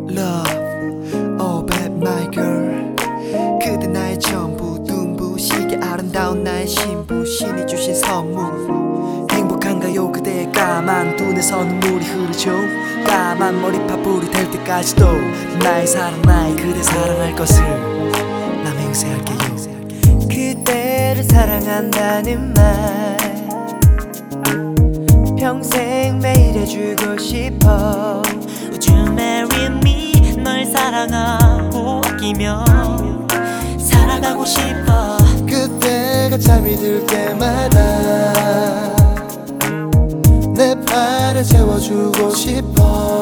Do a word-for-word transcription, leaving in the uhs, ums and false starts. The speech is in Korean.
Love, oh babe my girl. 그대 나의 전부 눈부시게 아름다운 나의 신부, 신이 주신 선물. 행복한가요 그대의 까만 눈에서 눈물이 흐르죠. 까만 머리파뿌리 될 때까지도 나의 사랑 나의 그대 사랑할 것을 나 맹세할게요. 그대를 사랑한다는 말 평생 매일 해주고 싶어. Would you marry me? 널 사랑하고 아끼며 살아가고 싶어. 그때가 잠이 들 때마다 내 팔에 채워주고 싶어.